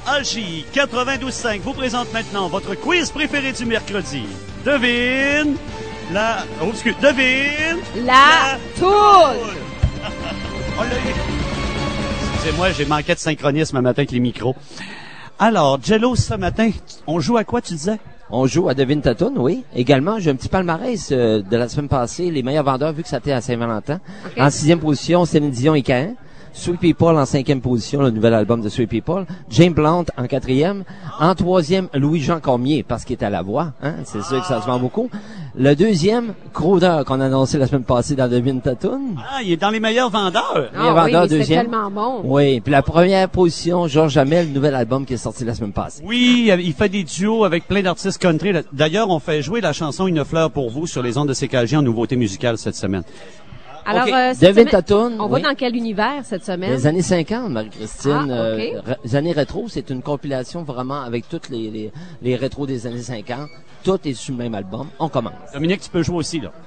Algie 92.5 vous présente maintenant votre quiz préféré du mercredi. Devine la... Oh, excuse. Devine la toune. Oh, excusez-moi, j'ai manqué de synchronisme un matin avec les micros. Alors, Jello, ce matin, on joue à quoi, tu disais? On joue à Devine ta toune, oui. Également, j'ai un petit palmarès de la semaine passée, les meilleurs vendeurs, vu que ça était à Saint-Valentin. Okay. En 6e position, Céline Dion et Caen. Sweet People en 5e position, le nouvel album de Sweet People. James Blunt en 4e. En 3e, Louis-Jean Cormier, parce qu'il est à la voix. Hein? C'est sûr que ça se vend beaucoup. Le 2e, Crowder, qu'on a annoncé la semaine passée dans Devine ta toune. Ah, il est dans les meilleurs vendeurs. Meilleur vendeur, oui, c'est tellement bon. Oui, puis la première position, Georges Hamel, le nouvel album qui est sorti la semaine passée. Oui, il fait des duos avec plein d'artistes country. D'ailleurs, on fait jouer la chanson Une fleur pour vous sur les ondes de CKG en nouveauté musicale cette semaine. Alors, okay. Devine ta toune. On va dans quel univers cette semaine? Les années 50, Marie-Christine. Okay. Les années rétro, c'est une compilation vraiment avec toutes les rétros des années 50. Tout est sur le même album. On commence. Dominique, tu peux jouer aussi, là.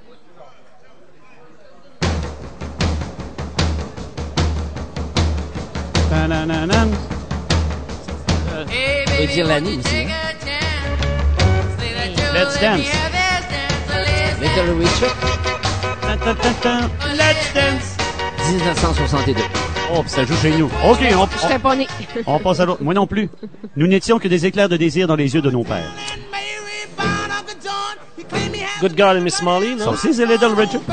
On peut dire l'année aussi. Hein? Let's Dance. Little Richard. Let's Dance. 1962. Oh, puis ça joue chez nous. OK, je serais pas né. On passe à l'autre. Moi non plus. Nous n'étions que des éclairs de désir dans les yeux de nos pères. Good God and Miss Molly, non? Ça aussi, c'est Little Richard.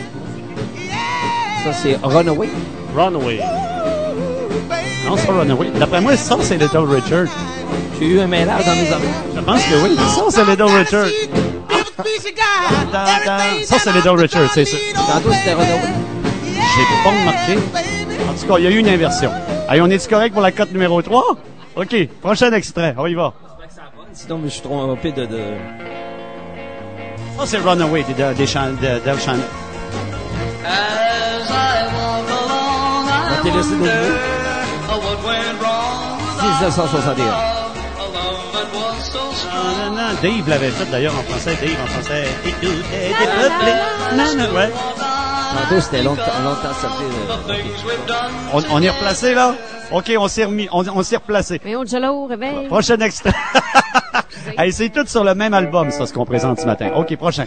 Ça, c'est Runaway. Runaway. Non, c'est pas Runaway. D'après moi, ça, c'est Little Richard. J'ai eu un mélange dans mes oreilles. Je pense que oui. Ça, c'est Little Richard. Ça, c'est Little Richard, c'est sûr. Tantôt, c'était Runaway. J'ai pas remarqué. En tout cas, il y a eu une inversion. Allez, on est-tu correct pour la cote numéro 3? OK, prochain extrait. On y va. Sinon, je suis trompé de... Ça, c'est Runaway d'El Shannon. On t'est laissé de nous. 1961. Dave l'avait fait d'ailleurs en français. Dave en français. Ouais. Tantôt, c'était longtemps sorti. On est replacé, là? OK, on s'est remis. On s'est replacé. Mais on Jello, réveille. Prochain extrait. Hey, c'est tout sur le même album, ça, ce qu'on présente ce matin. OK, prochain.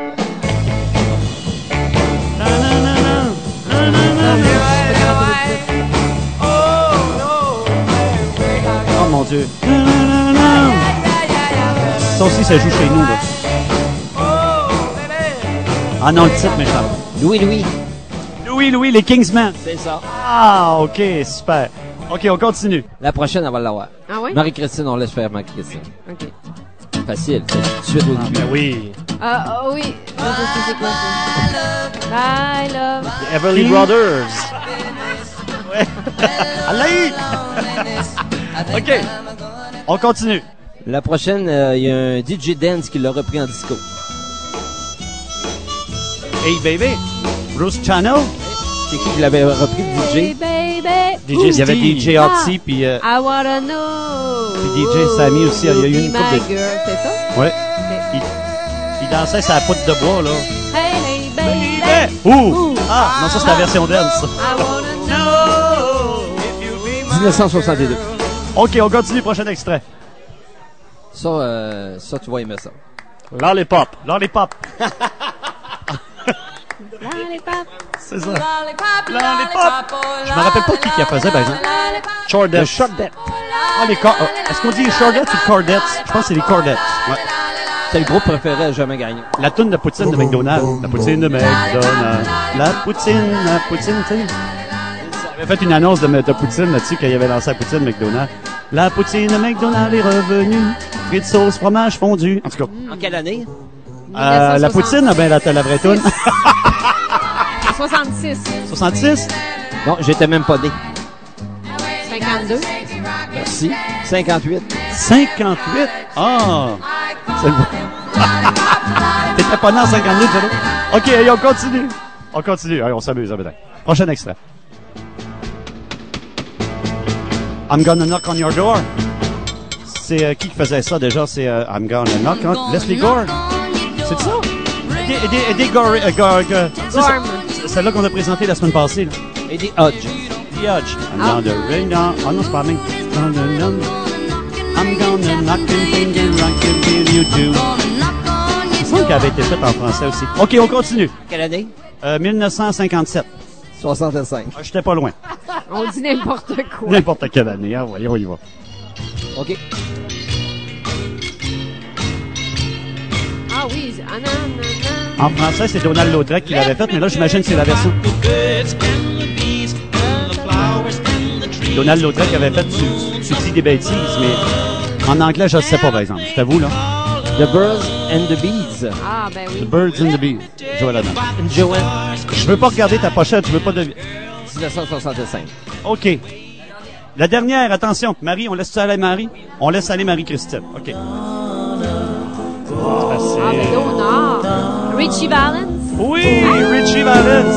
Oh, mon Dieu. Ça aussi, ça joue chez nous, là. Ah non, le titre m'échappe. Louis, les Kingsmen. c'est ça. Ah, OK, super. OK, on continue. La prochaine, on va l'avoir. Ah oui? Marie-Christine, on laisse faire Marie-Christine. OK. Facile, c'est tout de suite au début. Ben oui. Oui. C'est quoi ça? I love... The Everly Brothers. Ouais. Allez! OK. On continue. La prochaine, il y a un DJ Dance qui l'a repris en disco. Hey, baby. Bruce Channel. C'est qui l'avait repris, Hey, DJ? baby. Il y avait DJ Hotzi, puis I wanna know. puis DJ Sammy aussi. Il y a eu une couple de... Girl, c'est ça? Ouais. Il dansait sa poutre de bois, là. Hey, baby. Ouh! Ah, non, ça, c'est la version dance. I wanna know. 1962. OK, on continue. Prochain extrait. Ça, tu vas aimer ça. Lollipop. Lollipop. Lollipop. C'est ça. Lollipop. Je me rappelle pas qui la faisait, par exemple. Chordette. Chordette. Ah, les est-ce qu'on dit Chordette ou Cordettes? Je pense que c'est les Cordettes. Ouais. C'est le groupe préféré à jamais gagné. La toune de poutine de McDonald's. La poutine de McDonald's. La poutine, tu sais. Il avait fait une annonce de poutine là-dessus quand il avait lancé la poutine de McDonald's. La poutine de McDonald's est revenue. Frites, sauce, fromage fondu. En tout cas. En quelle année? La poutine, ben la vraie toune. 66. 66? Non, j'étais même pas né. 52. Merci. 58. 58? Ah! C'est le bon. T'étais pas né en 52, Jello? OK, allez, on continue. On continue. Allez, on s'amuse, peut-être. Prochain extrait. I'm gonna knock on your door. C'est qui faisait ça déjà? C'est I'm gonna knock on... Leslie Gore. C'est ça? Eddie Gore. C'est celle-là qu'on a présentée la semaine passée. Là. Eddie Hodge. Hodge. I'm gonna ring on... Oh non, c'est pas la même. I'm gonna knock and think and rock and feel you do. Il me semble qu'elle avait été faite en français aussi. OK, on continue. Quelle année? 1957. 65. J'étais pas loin. On dit n'importe quoi. N'importe quelle année, hein. Voyons, on y va. OK. Ah oui, ah non, non, non. En français, c'est Donald Lautrec qui l'avait faite, mais là, j'imagine que c'est la version. Donald Lautrec avait fait, tu dis des bêtises, mais en anglais, je ne sais pas, par exemple. Je t'avoue, là. The Birds and the Bees. Ah, ben The oui. Birds and the Bees. Joël Adam. Joanne. Je veux pas regarder ta pochette, je veux pas de... 1965. OK. La dernière, attention. Marie, on laisse ça aller Marie? On laisse aller Marie-Christine. OK. C'est Ah, facile. ben Donald. Richie Valens. Oui, Richie Valens.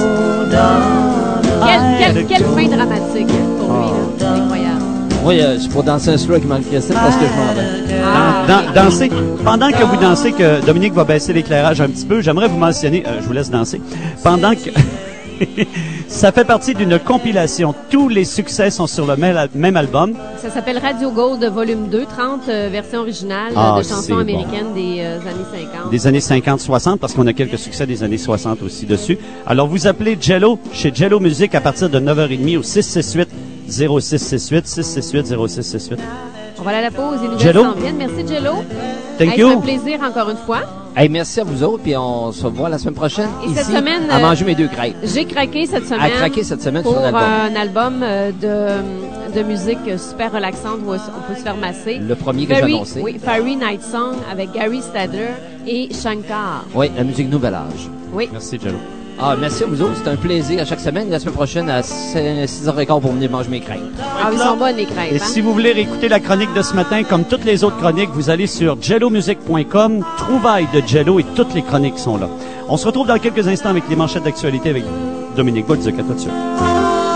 Quelle fin dramatique pour lui, là. C'est incroyable. Oui, je pourrais danser un slow avec Marie-Christine parce que je m'en vais. Ah, Danser. Pendant que vous dansez, que Dominique va baisser l'éclairage un petit peu, j'aimerais vous mentionner, je vous laisse danser, pendant que ça fait partie d'une compilation. Tous les succès sont sur le même album. ça s'appelle Radio Gold volume 2, 30 versions originales Ah, de c'est chansons bon. américaines des années 50. Des années 50-60, parce qu'on a quelques succès des années 60 aussi dessus. Alors, vous appelez Jello chez Jello Musique à partir de 9h30 au 668-0668, 668-0668. On va aller à la pause. Les nouvelles Jello. s'en viennent. Merci, Jello. Thank Hey, you. ça fait plaisir encore une fois. Hey, merci à vous autres, puis on se revoit la semaine prochaine. Et ici, cette semaine, à manger mes 2 crêpes. J'ai craqué cette semaine. À craquer cette semaine pour sur un album. un album de musique super relaxante où on peut se faire masser. Le premier que j'ai annoncé. Oui, Fiery Night Song avec Gary Stadler et Shankar. Oui, la musique Nouvel Âge. Oui. Merci, Jello. Ah, merci à vous autres. C'est un plaisir à chaque semaine. La semaine prochaine, à 6h15 pour venir manger mes crêpes. Ah, ils sont bonnes, les crêpes. Et hein? si vous voulez réécouter la chronique de ce matin, comme toutes les autres chroniques, vous allez sur jellomusic.com, trouvailles de Jello et toutes les chroniques sont là. On se retrouve dans quelques instants avec les manchettes d'actualité avec Dominique Bolduc. À tout de suite.